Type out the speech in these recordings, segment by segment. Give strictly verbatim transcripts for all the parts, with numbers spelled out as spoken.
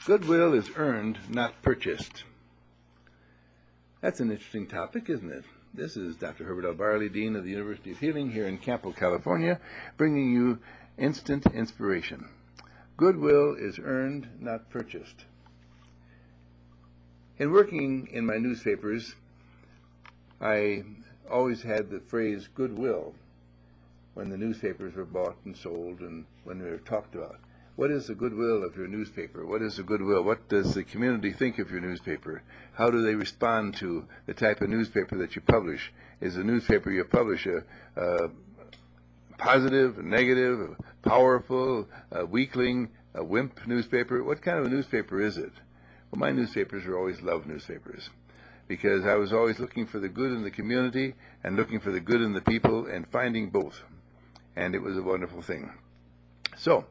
Goodwill is earned, not purchased. That's an interesting topic, isn't it? This is Doctor Herbert L. Barley, Dean of the University of Healing here in Campo, California, bringing you instant inspiration. Goodwill is earned, not purchased. In working in my newspapers, I always had the phrase goodwill when the newspapers were bought and sold and when they were talked about. What is the goodwill of your newspaper? What is the goodwill? What does the community think of your newspaper? How do they respond to the type of newspaper that you publish? Is the newspaper you publish a, a positive, a negative, a powerful, a weakling, a wimp newspaper? What kind of a newspaper is it? Well, my newspapers are always love newspapers because I was always looking for the good in the community and looking for the good in the people and finding both. And it was a wonderful thing. So,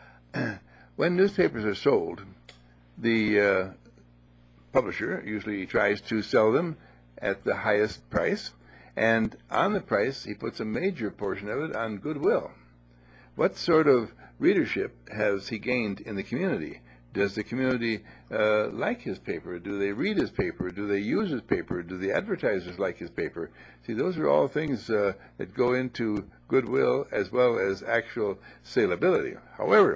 when newspapers are sold, the uh, publisher usually tries to sell them at the highest price, and on the price he puts a major portion of it on goodwill. What sort of readership has he gained in the community? Does the community uh, like his paper? Do they read his paper? Do they use his paper? Do the advertisers like his paper? See, those are all things uh, that go into goodwill as well as actual salability. However,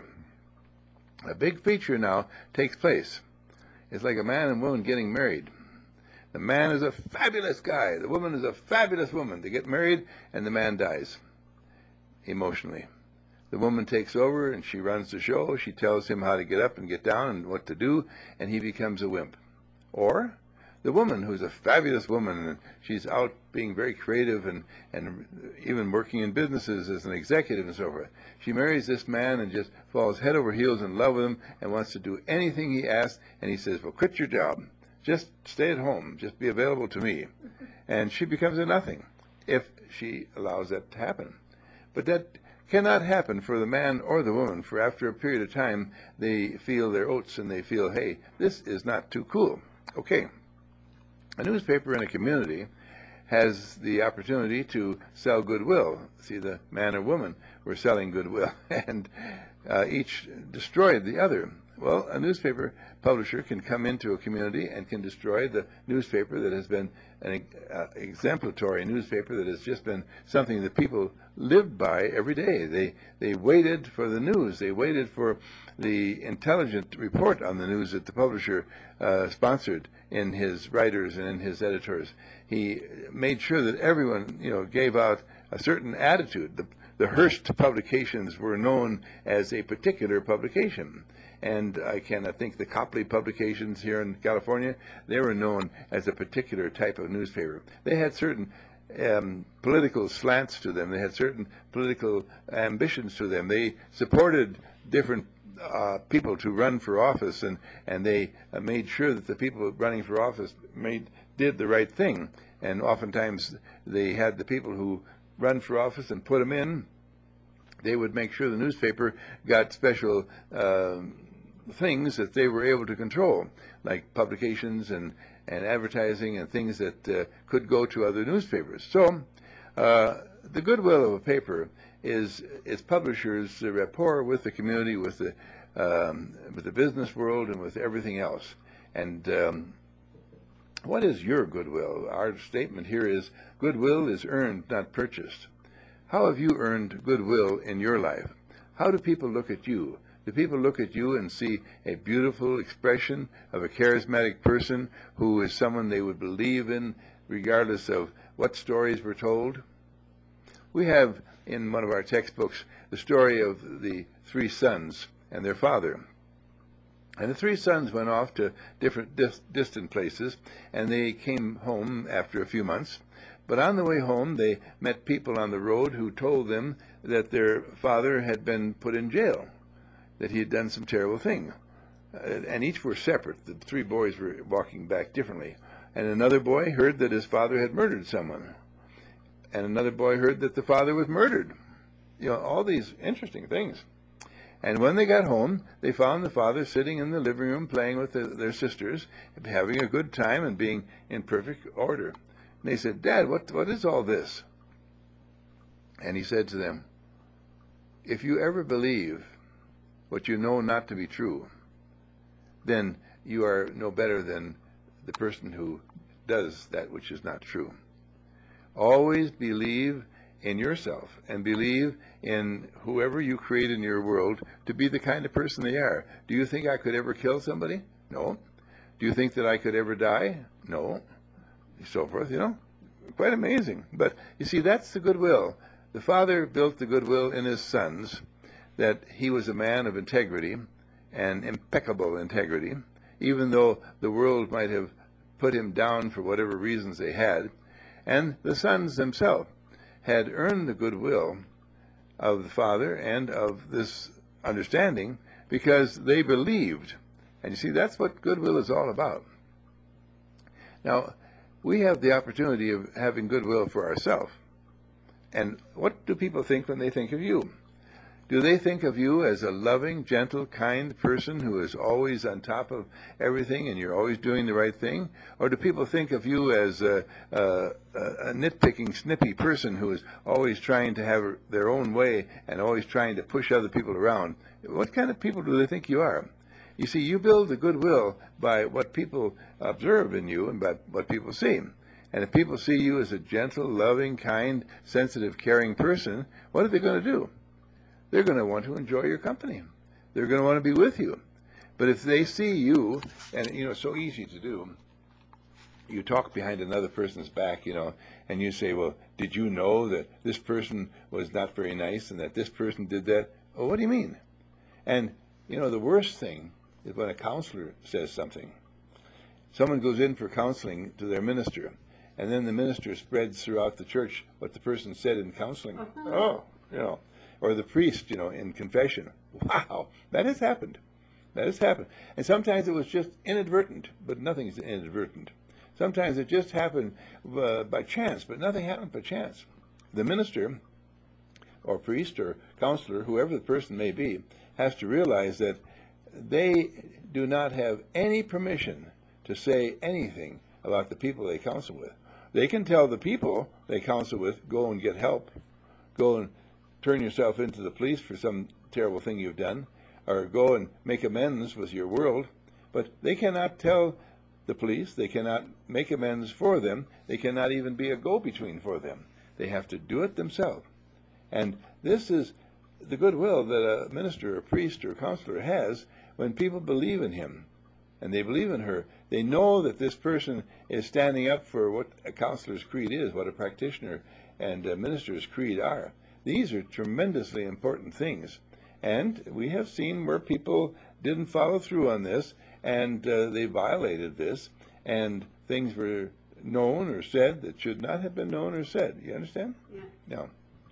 a big feature now takes place. It's like a man and woman getting married. The man is a fabulous guy. The woman is a fabulous woman. They get married, and the man dies emotionally. The woman takes over, and she runs the show. She tells him how to get up and get down and what to do, and he becomes a wimp. Or the woman, who's a fabulous woman, and she's out being very creative and, and even working in businesses as an executive and so forth. She marries this man and just falls head over heels in love with him and wants to do anything he asks, and he says, well, quit your job. Just stay at home. Just be available to me. And she becomes a nothing if she allows that to happen. But that cannot happen for the man or the woman, for after a period of time, they feel their oats and they feel, hey, this is not too cool. Okay. A newspaper in a community has the opportunity to sell goodwill. See, the man or woman were selling goodwill, and uh, each destroyed the other. Well, a newspaper publisher can come into a community and can destroy the newspaper that has been an uh, exemplary newspaper that has just been something that people lived by every day. They they waited for the news. They waited for the intelligent report on the news that the publisher uh, sponsored in his writers and in his editors. He made sure that everyone, you know, gave out a certain attitude. The, the Hearst publications were known as a particular publication. And I cannot think the Copley publications here in California, they were known as a particular type of newspaper. They had certain um, political slants to them. They had certain political ambitions to them. They supported different uh, people to run for office, and, and they uh, made sure that the people running for office made did the right thing. And oftentimes they had the people who run for office and put them in. They would make sure the newspaper got special uh, things that they were able to control, like publications and, and advertising and things that uh, could go to other newspapers. So uh, the goodwill of a paper is its publisher's rapport with the community, with the, um, with the business world, and with everything else. And um, what is your goodwill? Our statement here is, goodwill is earned, not purchased. How have you earned goodwill in your life? How do people look at you? Do people look at you and see a beautiful expression of a charismatic person who is someone they would believe in regardless of what stories were told? We have in one of our textbooks the story of the three sons and their father. And the three sons went off to different dis distant places, and they came home after a few months. But on the way home, they met people on the road who told them that their father had been put in jail, that he had done some terrible thing. Uh, and each were separate. The three boys were walking back differently. And another boy heard that his father had murdered someone. And another boy heard that the father was murdered. You know, all these interesting things. And when they got home, they found the father sitting in the living room playing with the, their sisters, having a good time and being in perfect order. And they said, Dad, what, what is all this? And he said to them, if you ever believe what you know not to be true, then you are no better than the person who does that which is not true. Always believe in yourself and believe in whoever you create in your world to be the kind of person they are. Do you think I could ever kill somebody? No. Do you think that I could ever die? No. So forth, you know. Quite amazing. But you see, that's the goodwill. The Father built the goodwill in his sons, that he was a man of integrity and impeccable integrity, even though the world might have put him down for whatever reasons they had. And the sons themselves had earned the goodwill of the Father and of this understanding because they believed. And you see, that's what goodwill is all about. Now, we have the opportunity of having goodwill for ourselves. And what do people think when they think of you? Do they think of you as a loving, gentle, kind person who is always on top of everything and you're always doing the right thing? Or do people think of you as a, a, a nitpicking, snippy person who is always trying to have their own way and always trying to push other people around? What kind of people do they think you are? You see, you build the goodwill by what people observe in you and by what people see. And if people see you as a gentle, loving, kind, sensitive, caring person, what are they going to do? They're going to want to enjoy your company. They're going to want to be with you. But if they see you, and, you know, it's so easy to do, you talk behind another person's back, you know, and you say, well, did you know that this person was not very nice and that this person did that? Oh, what do you mean? And, you know, the worst thing is when a counselor says something. Someone goes in for counseling to their minister, and then the minister spreads throughout the church what the person said in counseling. Oh, you know. Or the priest, you know, in confession. Wow, that has happened. That has happened. And sometimes it was just inadvertent, but nothing is inadvertent. Sometimes it just happened uh, by chance, but nothing happened by chance. The minister, or priest, or counselor, whoever the person may be, has to realize that they do not have any permission to say anything about the people they counsel with. They can tell the people they counsel with, go and get help, go and turn yourself into the police for some terrible thing you've done, or go and make amends with your world, but they cannot tell the police, they cannot make amends for them, they cannot even be a go-between for them. They have to do it themselves. And this is the goodwill that a minister, a priest, or a counselor has when people believe in him, and they believe in her. They know that this person is standing up for what a counselor's creed is, what a practitioner and a minister's creed are. These are tremendously important things. And we have seen where people didn't follow through on this, and uh, they violated this, and things were known or said that should not have been known or said. You understand? Yeah. Now,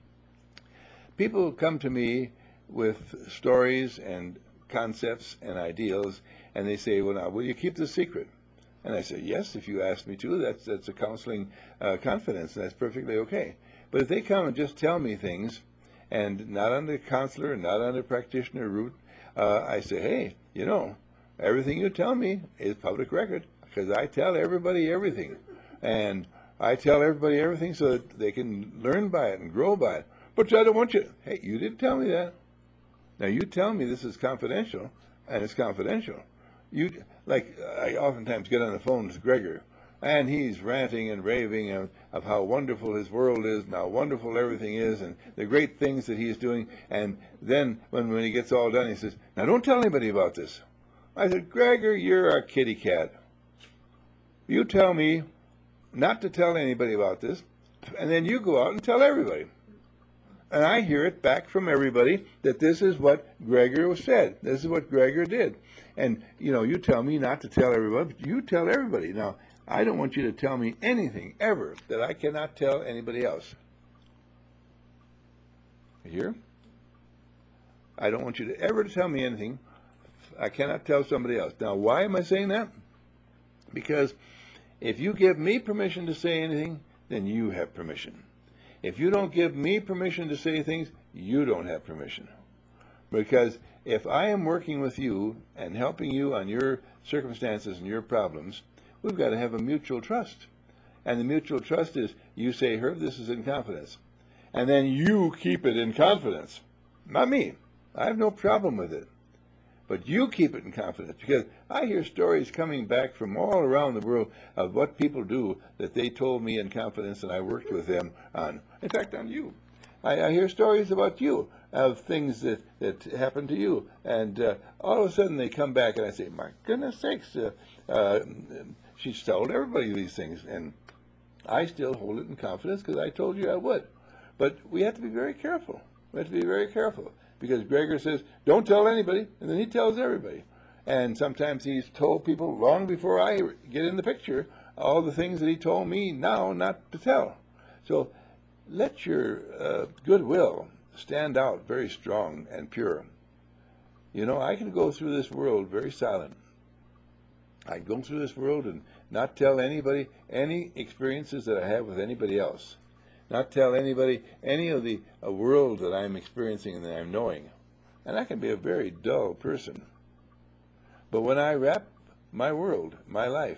people come to me with stories and concepts and ideals, and they say, well, now, will you keep the secret? And I say, yes, if you ask me to. That's, that's a counseling uh, confidence, and that's perfectly okay. But if they come and just tell me things, and not on the counselor, not on the practitioner route, uh, I say, hey, you know, everything you tell me is public record, because I tell everybody everything. And I tell everybody everything so that they can learn by it and grow by it. But I don't want you, hey, you didn't tell me that. Now, you tell me this is confidential, and it's confidential. You, like, I oftentimes get on the phone with Gregor, and he's ranting and raving of, of how wonderful his world is, and how wonderful everything is, and the great things that he's doing. And then when, when he gets all done, he says, now don't tell anybody about this. I said, Gregor, you're a kitty cat. You tell me not to tell anybody about this, and then you go out and tell everybody. And I hear it back from everybody that this is what Gregor said. This is what Gregor did. And, you know, you tell me not to tell everybody, but you tell everybody. Now, I don't want you to tell me anything ever that I cannot tell anybody else. You hear? I don't want you to ever tell me anything I cannot tell somebody else. Now, why am I saying that? Because if you give me permission to say anything, then you have permission. If you don't give me permission to say things, you don't have permission. Because if I am working with you and helping you on your circumstances and your problems, we've got to have a mutual trust. And the mutual trust is, you say, Herb, this is in confidence. And then you keep it in confidence. Not me. I have no problem with it. But you keep it in confidence, because I hear stories coming back from all around the world of what people do that they told me in confidence, and I worked with them on. In fact, on you. I, I hear stories about you, of things that, that happened to you. And uh, all of a sudden they come back and I say, my goodness sakes, uh, uh, she's told everybody these things. And I still hold it in confidence because I told you I would. But we have to be very careful. We have to be very careful. Because Gregor says, don't tell anybody, and then he tells everybody. And sometimes he's told people long before I get in the picture all the things that he told me now not to tell. So let your uh, goodwill stand out very strong and pure. You know, I can go through this world very silent. I can go through this world and not tell anybody any experiences that I have with anybody else. Not tell anybody any of the uh, world that I'm experiencing and that I'm knowing. And I can be a very dull person. But when I wrap my world, my life,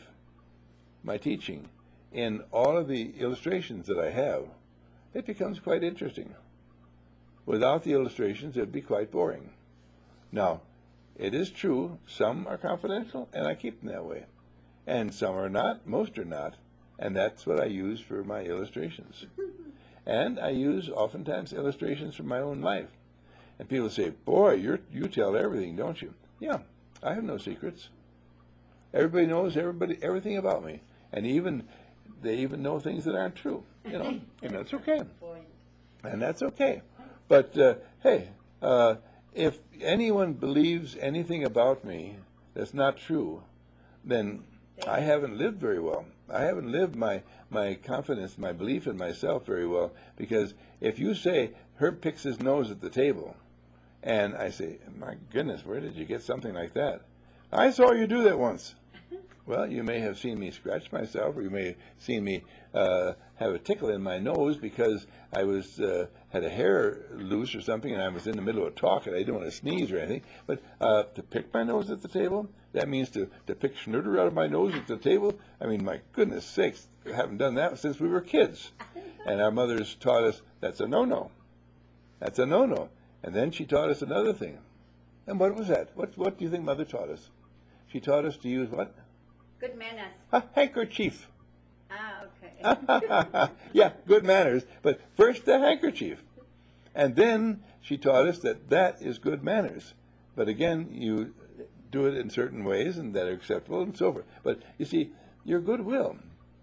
my teaching, in all of the illustrations that I have, it becomes quite interesting. Without the illustrations, it would be quite boring. Now, it is true, some are confidential, and I keep them that way. And some are not, most are not, and that's what I use for my illustrations. And I use, oftentimes, illustrations from my own life. And people say, boy, you're, you tell everything, don't you? Yeah, I have no secrets. Everybody knows everybody everything about me. And even they even know things that aren't true. You know, and that's okay. And that's okay. But, uh, hey, uh, if anyone believes anything about me that's not true, then I haven't lived very well. I haven't lived my, my confidence, my belief in myself very well, because if you say, Herb picks his nose at the table, and I say, my goodness, where did you get something like that? I saw you do that once. Well, you may have seen me scratch myself, or you may have seen me uh, have a tickle in my nose because I was uh, had a hair loose or something, and I was in the middle of a talk, and I didn't want to sneeze or anything. But uh, to pick my nose at the table, that means to, to pick schnutter out of my nose at the table. I mean, my goodness sakes, I haven't done that since we were kids. And our mothers taught us that's a no-no. That's a no-no. And then she taught us another thing. And what was that? What, what do you think Mother taught us? She taught us to use what? Good manners. A handkerchief. Ah, okay. Yeah, good manners. But first the handkerchief. And then she taught us that that is good manners. But again, you do it in certain ways and that are acceptable and so forth. But you see, your goodwill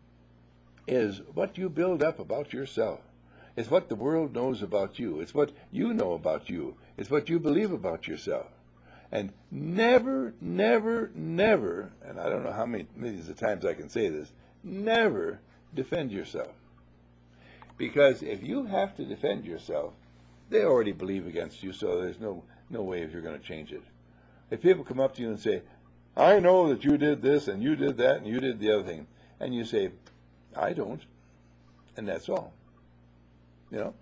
is what you build up about yourself. It's what the world knows about you. It's what you know about you. It's what you believe about yourself. And never, never, never, and I don't know how many millions of times I can say this, never defend yourself. Because if you have to defend yourself, they already believe against you, so there's no, no way if you're going to change it. If people come up to you and say, I know that you did this, and you did that, and you did the other thing, and you say, I don't, and that's all. You know?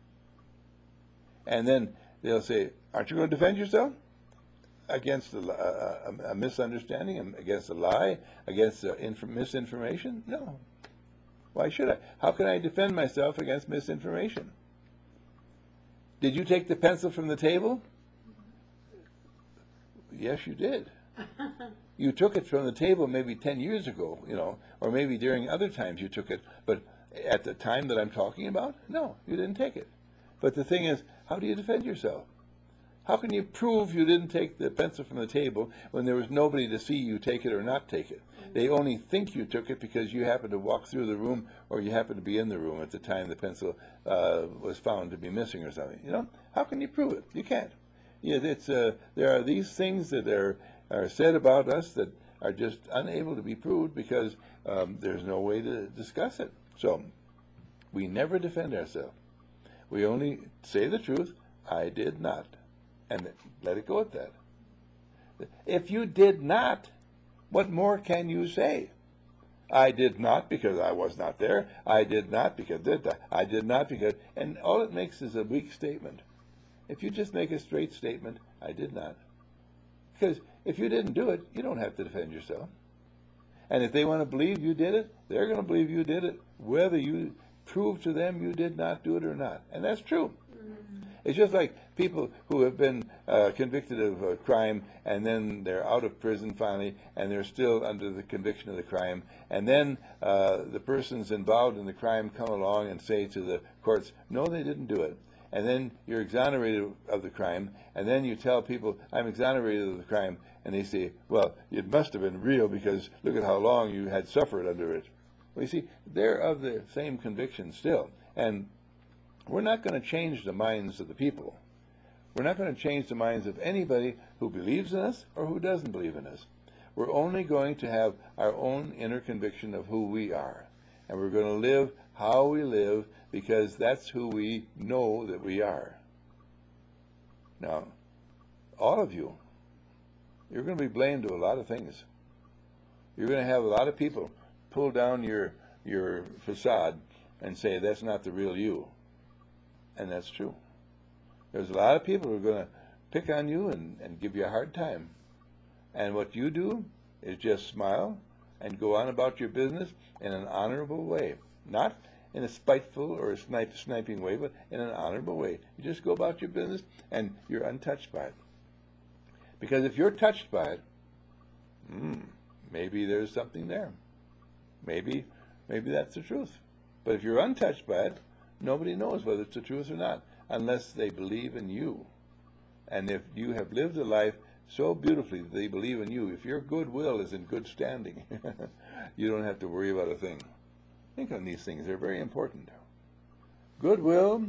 And then they'll say, aren't you going to defend yourself? Against a, a, a misunderstanding, against a lie, against uh, inf misinformation? No. Why should I? How can I defend myself against misinformation? Did you take the pencil from the table? Yes, you did. You took it from the table maybe ten years ago, you know, or maybe during other times you took it, but at the time that I'm talking about, no, you didn't take it. But the thing is, how do you defend yourself? How can you prove you didn't take the pencil from the table when there was nobody to see you take it or not take it? They only think you took it because you happened to walk through the room or you happened to be in the room at the time the pencil uh, was found to be missing or something. You know, how can you prove it? You can't. Yeah, it's, uh, there are these things that are, are said about us that are just unable to be proved because um, there's no way to discuss it. So we never defend ourselves. We only say the truth. I did not. And let it go at that. If you did not, what more can you say? I did not because I was not there. I did not because did that. I did not because, and all it makes is a weak statement. If you just make a straight statement, I did not. Because if you didn't do it, you don't have to defend yourself. And if they want to believe you did it, they're going to believe you did it, whether you prove to them you did not do it or not. And that's true. It's just like People who have been uh, convicted of a crime and then they're out of prison finally and they're still under the conviction of the crime, and then uh, the persons involved in the crime come along and say to the courts, no, they didn't do it. And then you're exonerated of the crime, and then you tell people, I'm exonerated of the crime, and they say, well, it must have been real because look at how long you had suffered under it. Well, you see, they're of the same conviction still, and we're not going to change the minds of the people. We're not going to change the minds of anybody who believes in us or who doesn't believe in us. We're only going to have our own inner conviction of who we are, and we're going to live how we live because that's who we know that we are. Now, all of you, you're going to be blamed to a lot of things. You're going to have a lot of people pull down your your facade and say that's not the real you. And that's true. There's a lot of people who are going to pick on you and, and give you a hard time. And what you do is just smile and go on about your business in an honorable way. Not in a spiteful or a snipe, sniping way, but in an honorable way. You just go about your business and you're untouched by it. Because if you're touched by it, hmm, maybe there's something there. Maybe, maybe that's the truth. But if you're untouched by it, nobody knows whether it's the truth or not, unless they believe in you. And if you have lived a life so beautifully that they believe in you, if your goodwill is in good standing, you don't have to worry about a thing. Think on these things. They're very important. Goodwill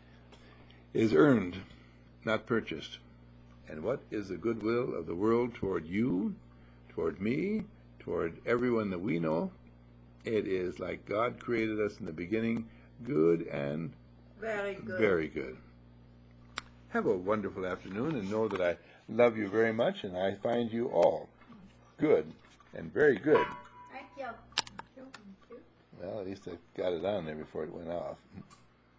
is earned, not purchased. And what is the goodwill of the world toward you, toward me, toward everyone that we know? It is like God created us in the beginning, good and Very good. very good. Have a wonderful afternoon, and know that I love you very much, and I find you all good and very good. Thank you. Well, at least I got it on there before it went off.